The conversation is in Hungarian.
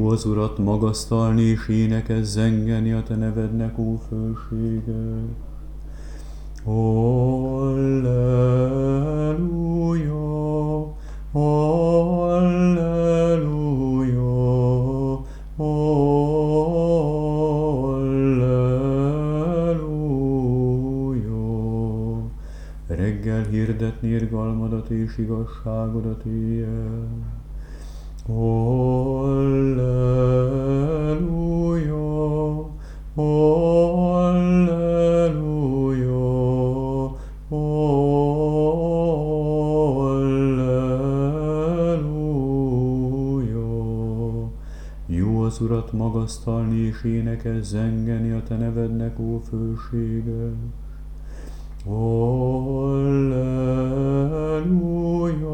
Jó az Urat magasztalni és énekes zengeni a te nevednek, ó fölsége. Halleluja, halleluja, halleluja. Reggel hirdetni irgalmadat és igazságodat éjjel. Halleluja, halleluja, halleluja. Jó az Urat magasztalni és énekes zengeni a te nevednek, ó fölsége. Halleluja,